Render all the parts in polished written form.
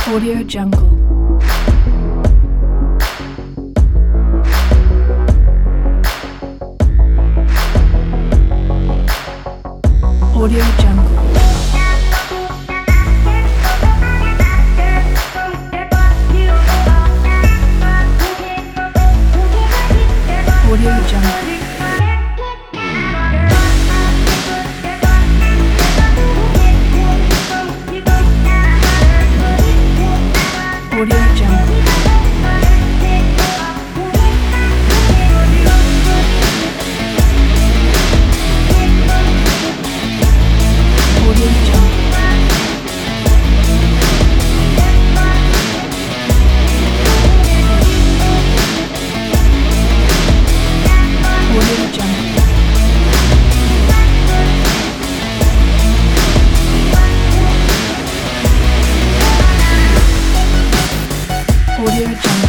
Audio Jungle. Audio Jungle. Audio Jungle. Audio Jungle. Audio Jungle. Audio Jungle. Audio Jungle.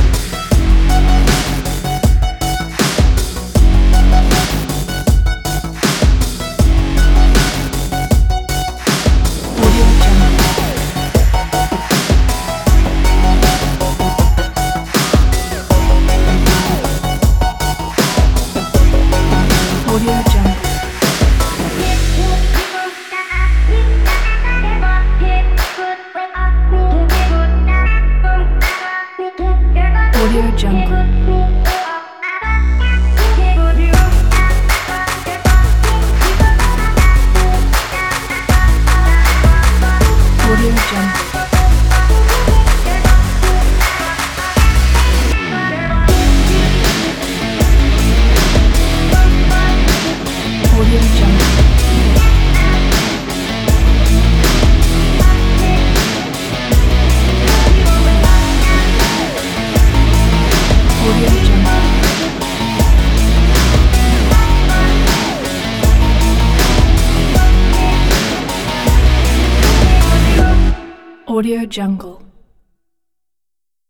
Audio Jungle. Audio Jungle. Audio Jungle. Audio Jungle. Audio Jungle. Audio Jungle.